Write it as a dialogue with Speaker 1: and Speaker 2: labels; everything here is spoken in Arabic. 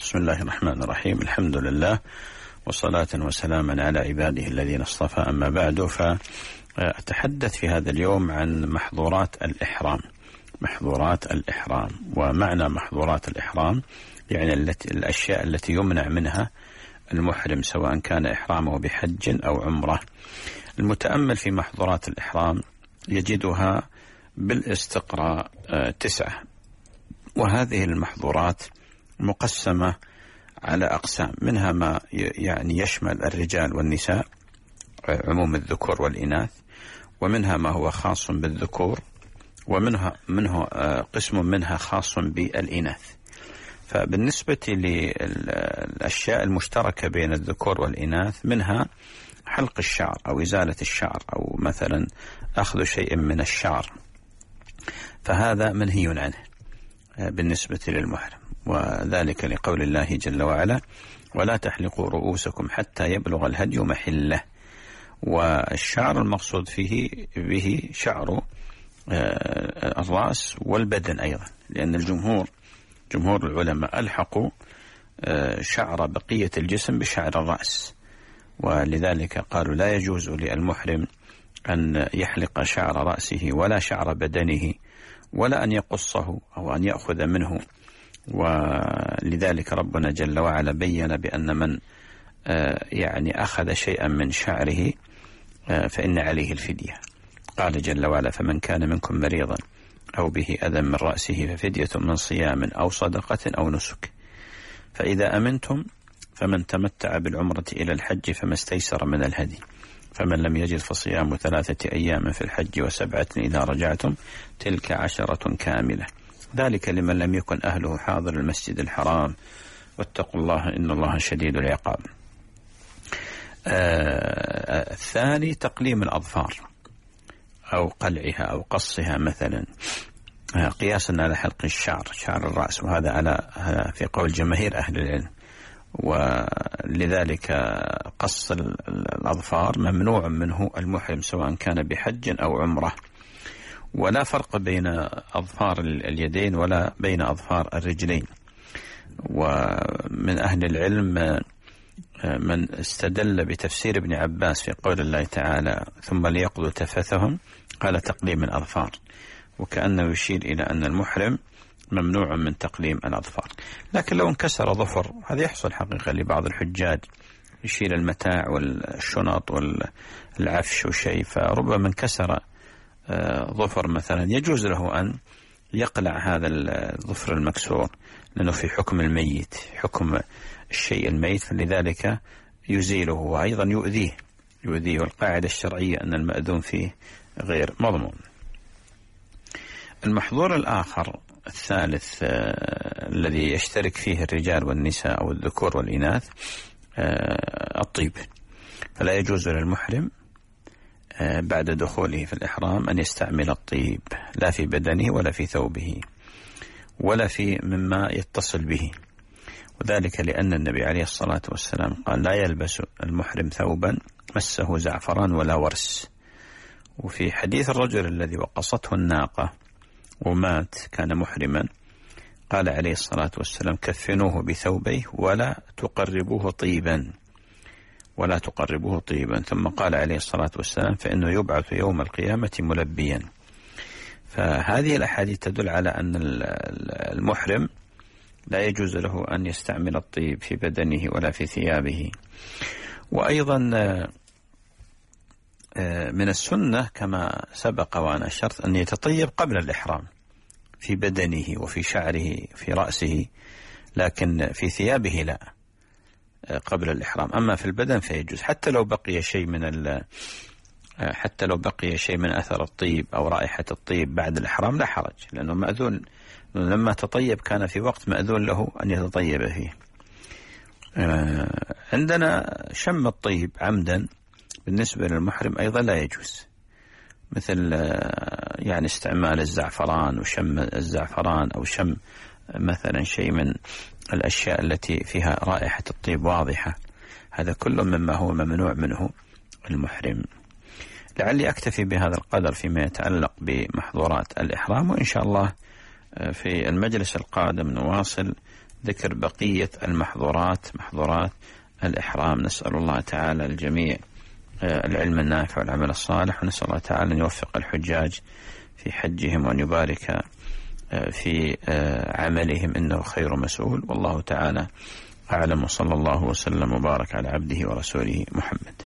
Speaker 1: بسم الله الرحمن الرحيم. الحمد لله وصلاة وسلاما على عباده الذين اصطفى، أما بعد، فأتحدث في هذا اليوم عن محظورات الإحرام. محظورات الإحرام، ومعنى محظورات الإحرام يعني الأشياء التي يمنع منها المحرم سواء كان إحرامه بحج أو عمرة. المتأمل في محظورات الإحرام يجدها بالاستقراء 9، وهذه المحظورات مقسمة على أقسام، منها ما يعني يشمل الرجال والنساء، عموم الذكور والإناث، ومنها ما هو خاص بالذكور، منه قسم منها خاص بالإناث. فبالنسبة للأشياء المشتركة بين الذكور والإناث منها حلق الشعر أو إزالة الشعر أو مثلا أخذ شيء من الشعر، فهذا منهي عنه بالنسبة للمحرم، وذلك لقول الله جل وعلا: ولا تحلقوا رؤوسكم حتى يبلغ الهدي محله. والشعر المقصود به شعر الرأس والبدن أيضا، لأن جمهور العلماء ألحقوا شعر بقية الجسم بشعر الرأس، ولذلك قالوا لا يجوز للمحرم أن يحلق شعر رأسه ولا شعر بدنه ولا أن يقصه أو أن يأخذ منه. ولذلك ربنا جل وعلا بين بأن من يعني أخذ شيئا من شعره فإن عليه الفدية. قال جل وعلا: فمن كان منكم مريضا أو به أذى من رأسه ففدية من صيام أو صدقة أو نسك، فإذا أمنتم فمن تمتع بالعمرة إلى الحج فما استيسر من الهدي، فمن لم يجد فصيام 3 أيام في الحج و7 إذا رجعتم تلك 10 كاملة، ذلك لمن لم يكن أهله حاضر المسجد الحرام، واتقوا الله إن الله شديد العقاب. الثاني تقليم الأظفار أو قلعها أو قصها مثلا، قياسا على حلق شعر الرأس، وهذا في قول جماهير أهل العلم. ولذلك قص الأظفار ممنوع منه المحرم سواء كان بحج أو عمرة، ولا فرق بين أظفار اليدين ولا بين أظفار الرجلين. ومن أهل العلم من استدل بتفسير ابن عباس في قول الله تعالى: ثم ليقضوا تفثهم، قال تقليم الأظفار، وكأنه يشير إلى أن المحرم ممنوع من تقليم الأظفار. لكن لو انكسر ظفر، هذا يحصل حقيقة لبعض الحجاج، يشيل المتاع والشنط والعفش وشيء، فربما انكسر ظفر مثلا، يجوز له أن يقلع هذا الظفر المكسور، لأنه في حكم الميت، حكم الشيء الميت، فلذلك يزيله، وأيضا يؤذيه، والقاعدة الشرعية أن المأذون فيه غير مضمون. المحظور الآخر الثالث الذي يشترك فيه الرجال والنساء أو الذكور والإناث الطيب، فلا يجوز للمحرم بعد دخوله في الإحرام أن يستعمل الطيب، لا في بدنه ولا في ثوبه ولا في مما يتصل به، وذلك لأن النبي عليه الصلاة والسلام قال: لا يلبس المحرم ثوبا مسه زعفران ولا ورس. وفي حديث الرجل الذي وقصته الناقة ومات كان محرما، قال عليه الصلاة والسلام: كفنوه بثوبيه ولا تقربوه طيبا، ثم قال عليه الصلاة والسلام: فإنه يبعث يوم القيامة ملبيا. فهذه الأحاديث تدل على أن المحرم لا يجوز له أن يستعمل الطيب في بدنه ولا في ثيابه. وأيضا من السنة كما سبق وأنا أشرت أن يتطيب قبل الإحرام في بدنه وفي شعره في رأسه، لكن في ثيابه لا قبل الإحرام. أما في البدن فيجوز، حتى لو بقي شيء من أثر الطيب أو رائحة الطيب بعد الإحرام لا حرج، لأنه مأذون، لما تطيب كان في وقت مأذون له أن يتطيب فيه. عندنا شم الطيب عمدا بالنسبة للمحرم أيضا لا يجوز، مثل يعني استعمال الزعفران وشم الزعفران، أو شم مثلا شيء من الأشياء التي فيها رائحة الطيب واضحة، هذا كله مما هو ممنوع منه المحرم. لعلي أكتفي بهذا القدر فيما يتعلق بمحظورات الإحرام، وإن شاء الله في المجلس القادم نواصل ذكر بقية المحظورات، محظورات الإحرام. نسأل الله تعالى الجميع العلم النافع والعمل الصالح، ونسأل الله تعالى أن يوفق الحجاج في حجهم وأن يبارك في عملهم، إنه خير مسؤول. والله تعالى أعلم، وصلى الله وسلم وبارك على عبده ورسوله محمد.